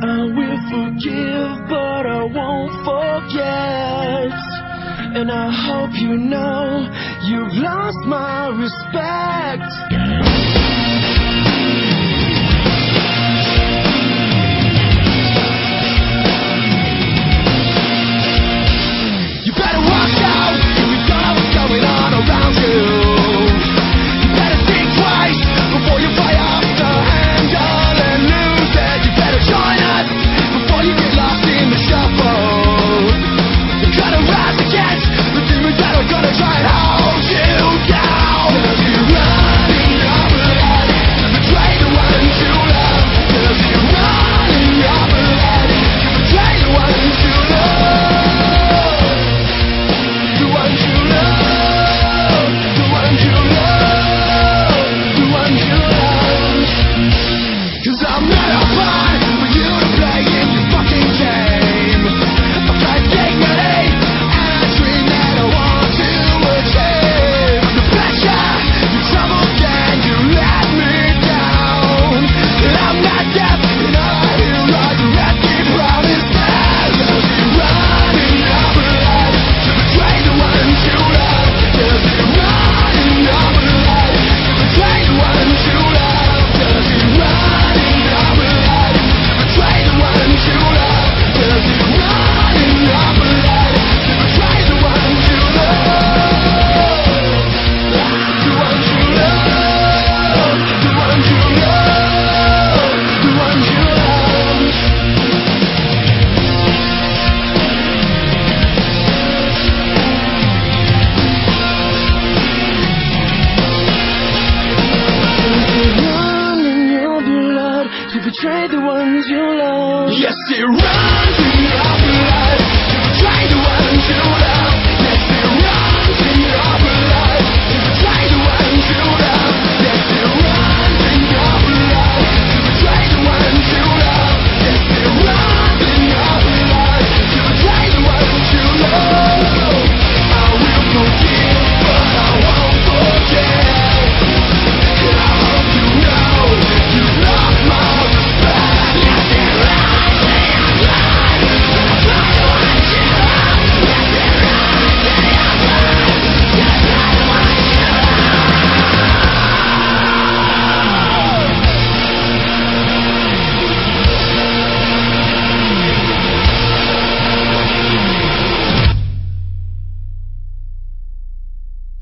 I will forgive, but I won't forget. And I hope you know you've lost my respect. You better watch out if you don't know what's going on around you. You better think twice before you fly off the handle and lose it. You better join us before you get lost in the shuffle. You're gonna rise against the demons that are gonna try and hold you down. Cause you run in your blood to betray the ones you love. Cause you run in your blood to betray the ones you love. The ones you love. The ones you love. The ones you love. Cause I'm not a fun for you to play in your fucking game. I've tried dignity and a dream that I want to achieve. The pressure, the trouble, and you let me down. And I'm not deaf and all I hear are your empty promises. Cause you run in your blood to betray the ones you love. Cause you run in your blood to betray the ones you love. Cause you run in your blood to betray the ones you love. Cause you run in your blood to betray the ones you love. The ones you love. The ones you love. The ones you love. You run in your blood to betray the ones you love. Yes, it runs in